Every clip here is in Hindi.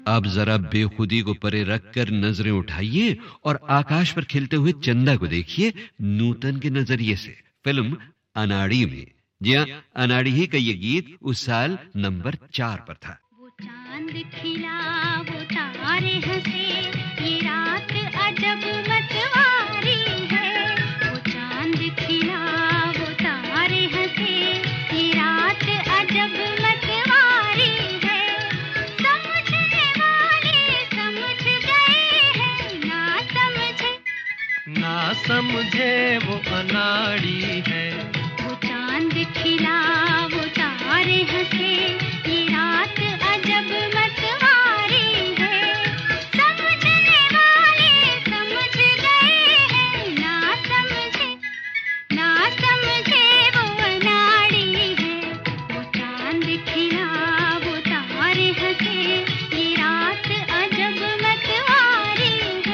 अब जरा बेखुदी को परे रखकर नजरें उठाइए और आकाश पर खिलते हुए चंदा को देखिए नूतन के नजरिए से। फिल्म अनाड़ी में। जी हाँ, अनाड़ी ही का ये गीत उस साल नंबर 4 पर था। वो चांद खिला, वो तारे हंसे, ये रात अजब मतवारी है। वो चांद खिला, वो तारे हंसे, ये रात अजब मतवारी है। समझने वाले समझ गए हैं, ना समझे वो अनाड़ी है। वो चांद खिला, वो तारे हंसे, ये रात अजब मतवारी है। समझने वाले समझ गए हैं, ना समझे वो अनाड़ी है। वो चांद खिला, वो तारे हंसे, ये रात अजब मतवारी है।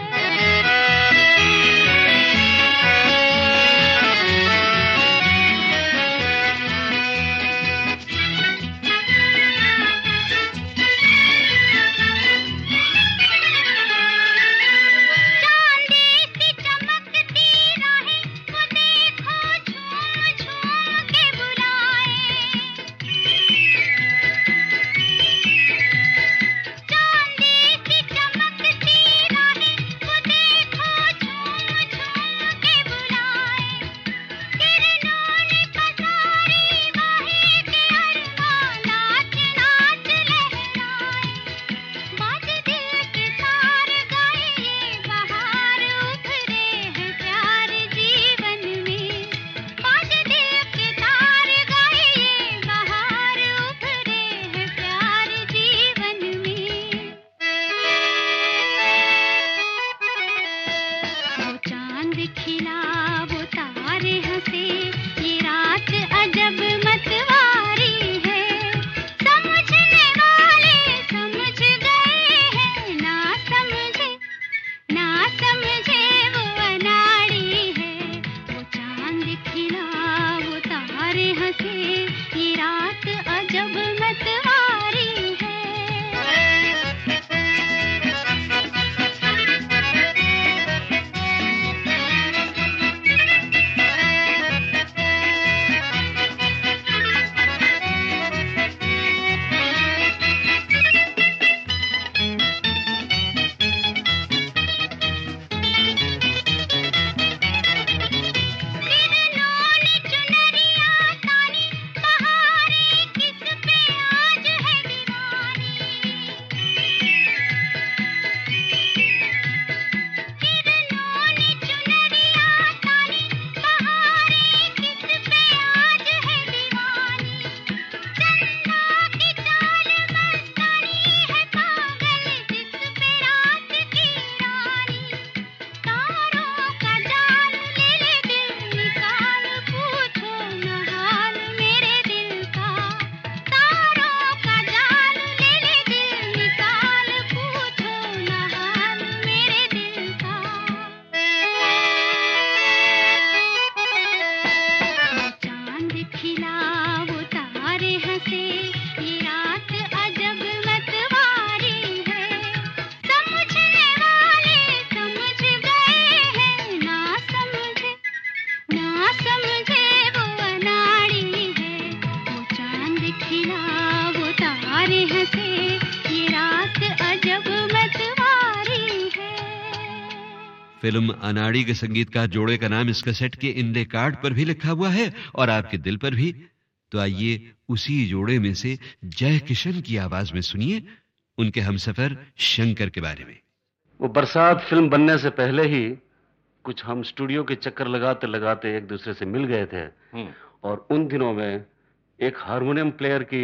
फिल्म अनाड़ी के संगीतकार जोड़े का नाम इस कैसेट के इंडे कार्ड पर भी लिखा हुआ है और आपके दिल पर भी। तो आइए उसी जोड़े में से जय किशन की आवाज में सुनिए उनके हमसफर शंकर के बारे में। वो बरसात फिल्म बनने से पहले ही कुछ हम स्टूडियो के चक्कर लगाते लगाते एक दूसरे से मिल गए थे और उन दिनों में एक हारमोनियम प्लेयर की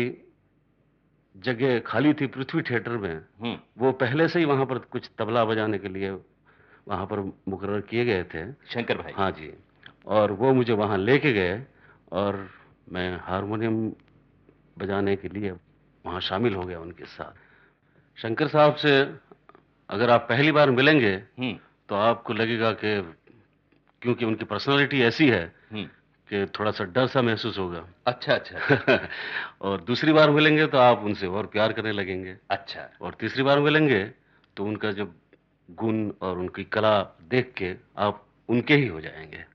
जगह खाली थी पृथ्वी थिएटर में। वो पहले से ही वहां पर कुछ तबला बजाने के लिए वहां पर मुकर्रर किए गए थे, शंकर भाई। हाँ जी। और वो मुझे वहां लेके गए और मैं हारमोनियम बजाने के लिए वहां शामिल हो गया उनके साथ। शंकर साहब से अगर आप पहली बार मिलेंगे तो आपको लगेगा कि क्योंकि उनकी पर्सनालिटी ऐसी है कि थोड़ा सा डर सा महसूस होगा। अच्छा अच्छा। और दूसरी बार मिलेंगे तो आप उनसे और प्यार करने लगेंगे। अच्छा। और तीसरी बार मिलेंगे तो उनका जब गुण और उनकी कला देख के आप उनके ही हो जाएंगे।